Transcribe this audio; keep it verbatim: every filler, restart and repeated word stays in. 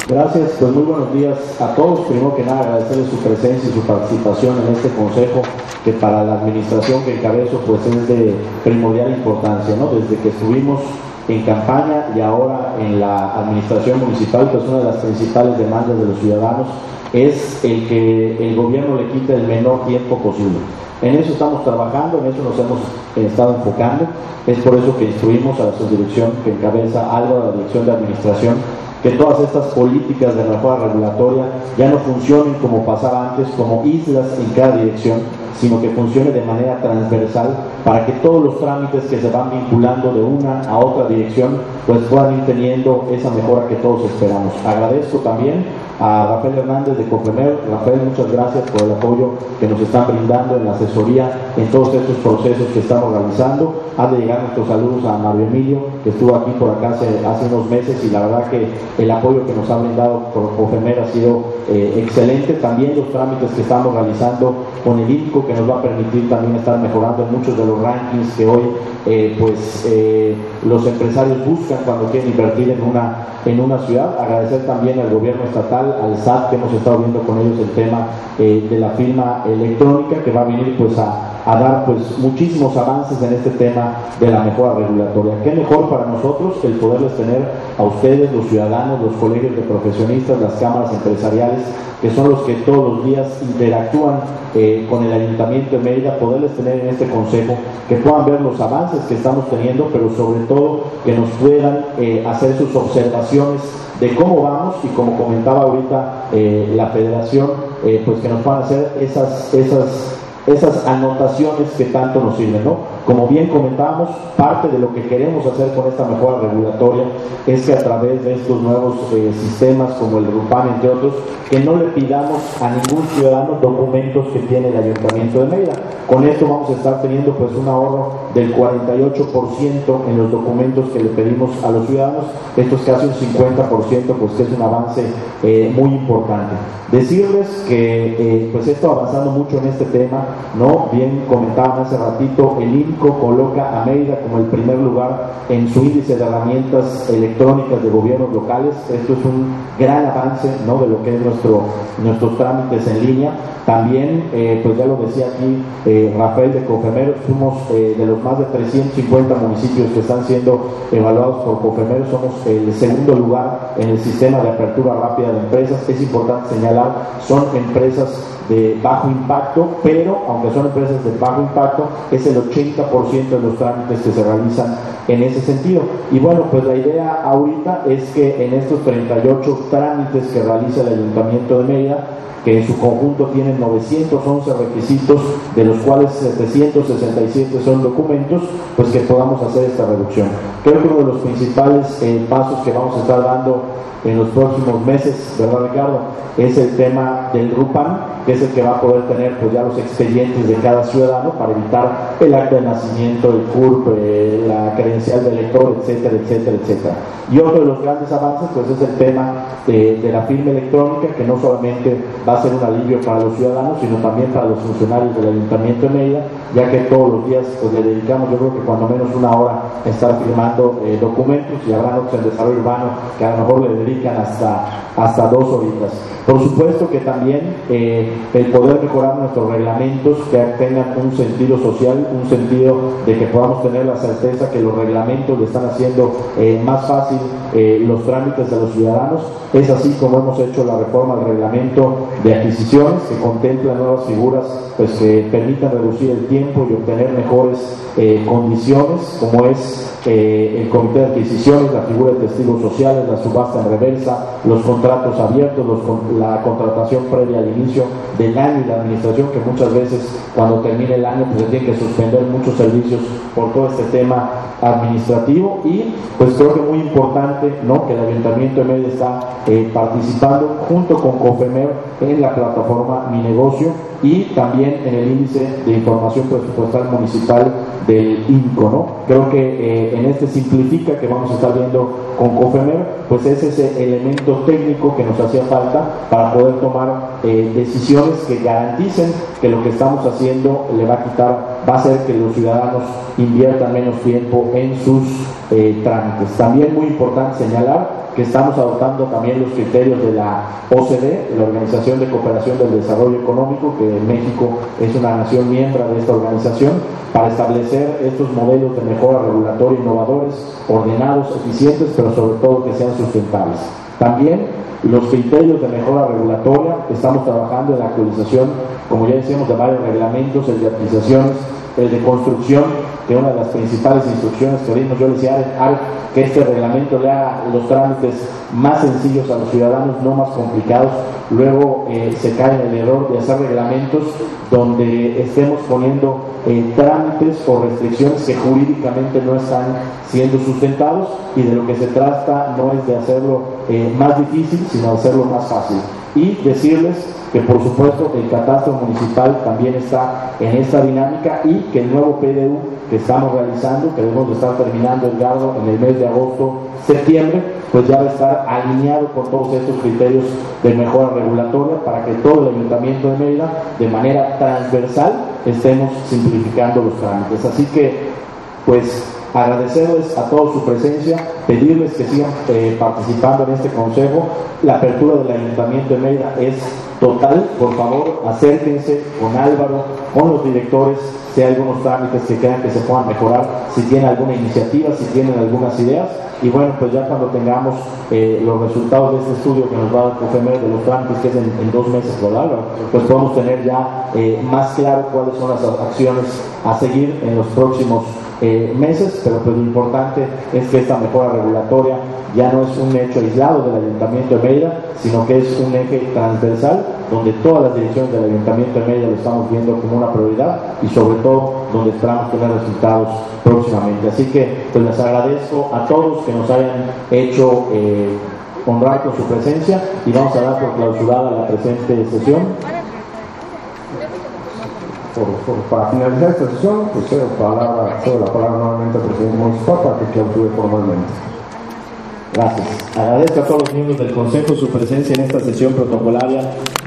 Gracias, pues muy buenos días a todos. Primero que nada, agradecerles su presencia y su participación en este consejo que para la administración que encabezo pues es de primordial importancia, ¿no? Desde que estuvimos en campaña y ahora en la administración municipal, pues una de las principales demandas de los ciudadanos es el que el gobierno le quite el menor tiempo posible. En eso estamos trabajando, en eso nos hemos eh, estado enfocando. Es por eso que instruimos a la subdirección que encabeza algo, a la dirección de administración, que todas estas políticas de mejora regulatoria ya no funcionen como pasaba antes, como islas en cada dirección, sino que funcione de manera transversal para que todos los trámites que se van vinculando de una a otra dirección pues puedan ir teniendo esa mejora que todos esperamos. Agradezco también a Rafael Hernández de Cofemer. Rafael, muchas gracias por el apoyo que nos están brindando en la asesoría en todos estos procesos que estamos realizando. Han de llegar nuestros saludos a Mario Emilio, que estuvo aquí por acá hace, hace unos meses, y la verdad que el apoyo que nos ha brindado por Cofemer ha sido eh, excelente. También los trámites que estamos realizando con el I N C O, que nos va a permitir también estar mejorando en muchos de los rankings que hoy eh, pues eh, los empresarios buscan cuando quieren invertir en una, en una ciudad. Agradecer también al gobierno estatal, al S A T, que hemos estado viendo con ellos el tema eh, de la firma electrónica, que va a venir pues a, a dar pues muchísimos avances en este tema de la mejora regulatoria. Qué mejor para nosotros el poderles tener a ustedes, los ciudadanos, los colegios de profesionistas, las cámaras empresariales, que son los que todos los días interactúan eh, con el Ayuntamiento de Mérida, poderles tener en este consejo, que puedan ver los avances que estamos teniendo, pero sobre todo que nos puedan eh, hacer sus observaciones de cómo vamos, y como comentaba ahorita eh, la federación, eh, pues que nos puedan hacer esas, esas, esas anotaciones que tanto nos sirven, ¿no? Como bien comentábamos, parte de lo que queremos hacer con esta mejora regulatoria es que a través de estos nuevos eh, sistemas como el RUPAN, entre otros, que no le pidamos a ningún ciudadano documentos que tiene el Ayuntamiento de Mérida. Con esto vamos a estar teniendo pues un ahorro del cuarenta y ocho por ciento en los documentos que le pedimos a los ciudadanos. Esto es casi un cincuenta por ciento, pues que es un avance eh, muy importante. Decirles que eh, pues esto avanzando mucho en este tema, ¿no? Bien comentaban hace ratito, el I N C O coloca a Mérida como el primer lugar en su índice de herramientas electrónicas de gobiernos locales. Esto es un gran avance, ¿no? De lo que es nuestro, nuestros trámites en línea. También, eh, pues ya lo decía aquí eh, Rafael de Cofemer, somos eh, de los más de trescientos cincuenta municipios que están siendo evaluados por Cofemer, somos el segundo lugar en el sistema de apertura rápida de empresas. Es importante señalar, son empresas de bajo impacto, pero aunque son empresas de bajo impacto, es el ochenta por ciento de los trámites que se realizan en ese sentido. Y bueno, pues la idea ahorita es que en estos treinta y ocho trámites que realiza el Ayuntamiento de Mérida, que en su conjunto tienen novecientos once requisitos, de los cuales setecientos sesenta y siete son documentos, pues que podamos hacer esta reducción. Creo que uno de los principales eh, pasos que vamos a estar dando en los próximos meses, ¿verdad, Ricardo?, es el tema del RUPAN, que es el que va a poder tener pues ya los expedientes de cada ciudadano para evitar el acta de nacimiento, el C U R P, eh, la credencial de elector, etcétera, etcétera, etcétera. Y otro de los grandes avances pues es el tema de, de la firma electrónica, que no solamente va a ser un alivio para los ciudadanos, sino también para los funcionarios del Ayuntamiento de Mérida, ya que todos los días pues le dedicamos, yo creo que cuando menos una hora a estar firmando eh, documentos, y habrá otros en desarrollo urbano que a lo mejor le dedican hasta, hasta dos horitas. Por supuesto que también eh, el poder mejorar nuestros reglamentos, que tengan un sentido social, un sentido de que podamos tener la certeza que los reglamentos le están haciendo eh, más fácil eh, los trámites de los ciudadanos. Es así como hemos hecho la reforma del reglamento de adquisiciones, que contempla nuevas figuras pues que permitan reducir el tiempo y obtener mejores eh, condiciones, como es eh, el comité de adquisiciones, la figura de testigos sociales, la subasta en reversa, los contratos abiertos, los, la contratación previa al inicio del año y la administración, que muchas veces cuando termine el año pues se tienen que suspender muchos servicios por todo este tema administrativo. Y pues creo que muy importante, ¿no?, que el Ayuntamiento de Mérida está eh, participando junto con Cofemer en la plataforma Mi Negocio y también en el índice de información presupuestal municipal del I N C O, ¿no? Creo que eh, en este simplifica, que vamos a estar viendo con Cofemer, pues es ese elemento técnico que nos hacía falta para poder tomar eh, decisiones que garanticen que lo que estamos haciendo le va a quitar, va a hacer que los ciudadanos inviertan menos tiempo en sus eh, trámites. También muy importante señalar que estamos adoptando también los criterios de la O C D, la Organización de Cooperación del Desarrollo Económico, que México es una nación miembro de esta organización, para establecer estos modelos de mejora regulatoria innovadores, ordenados, eficientes, pero sobre todo que sean sustentables. También los criterios de mejora regulatoria, estamos trabajando en la actualización, como ya decíamos, de varios reglamentos, el de adquisiciones, el de construcción, que una de las principales instrucciones que dimos, yo le decía al que este reglamento le haga los trámites más sencillos a los ciudadanos, no más complicados. Luego eh, se cae en el error de hacer reglamentos donde estemos poniendo eh, trámites o restricciones que jurídicamente no están siendo sustentados, y de lo que se trata no es de hacerlo eh, más difícil, sino de hacerlo más fácil. Y decirles que por supuesto el catastro municipal también está en esta dinámica, y que el nuevo P D U que estamos realizando, que debemos de estar terminando el Edgardo en el mes de agosto, septiembre, pues ya va a estar alineado con todos estos criterios de mejora regulatoria, para que todo el Ayuntamiento de Mérida, de manera transversal, estemos simplificando los trámites. Así que, pues, agradecerles a todos su presencia, pedirles que sigan eh, participando en este consejo. La apertura del Ayuntamiento de Mérida es total. Por favor, acérquense con Álvaro, con los directores, si hay algunos trámites que crean que se puedan mejorar, si tienen alguna iniciativa, si tienen algunas ideas. Y bueno, pues ya cuando tengamos eh, los resultados de este estudio que nos va a dar COFEMER de los trámites, que es en, en dos meses, ¿verdad? Pues podemos tener ya eh, más claro cuáles son las acciones a seguir en los próximos Eh, meses, pero pues lo importante es que esta mejora regulatoria ya no es un hecho aislado del Ayuntamiento de Mérida, sino que es un eje transversal, donde todas las direcciones del Ayuntamiento de Mérida lo estamos viendo como una prioridad, y sobre todo donde esperamos tener resultados próximamente. Así que pues les agradezco a todos que nos hayan hecho eh, honrar con su presencia, y vamos a dar por clausurada la presente sesión. Por, por, para finalizar esta sesión, pues cedo, palabra, cedo la palabra nuevamente al presidente municipal para que clausure formalmente. Gracias. Agradezco a todos los miembros del Consejo su presencia en esta sesión protocolaria